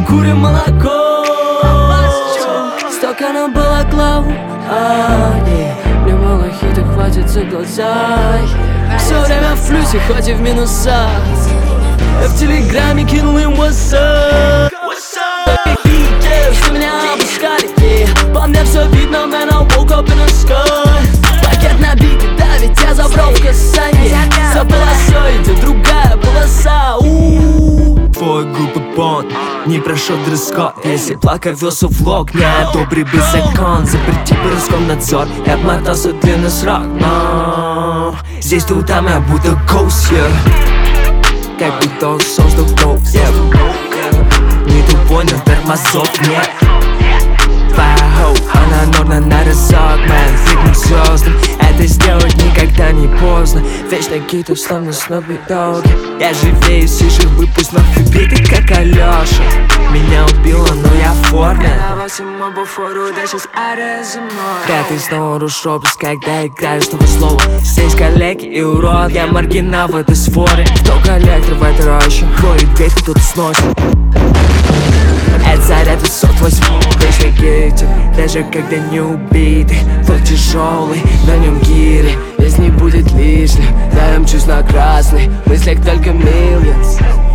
мы курим молоко. Стаканом балаклаву, мне мало хита, хватит за глаза. Все время в плюсе, хоть и в минусах. Я в телеграме кинул им what's up. Что меня обыскали, по мне все видно, man, I woke up in the sky. Пакет набитый, да, ведь я забрал в касание. За полосой идет другая полоса. Твой глупый понт не прошел дресс-код. Если плакал, вез влог, не добрый бы закон. Запрети бы Роскомнадзор и обмотался длинный срок. Но здесь тут там я будто ghost, yeah. Как будто он создал доп, yeah. Не ты понял, тормозов нет. Она норна на разок, man. Фигнуть звездам, это сделать никогда не поздно. Вечно какие-то словно снобы доги. Я живее всех выпусков и битый, как Алёша. Меня убило, но я в форме. Пятый снова рушопис, когда играю снова слово. Здесь коллеги и урод, я маргинал в этой сфоре. Кто коллектор в этой роще? Ходит дверь, кто-то сносит. Это заряд высот 8, даже гейтер, даже когда не убитый. Флот тяжелый, на нем гири, здесь не будет лишних. Да, я мчусь на красный, в мыслях только millions.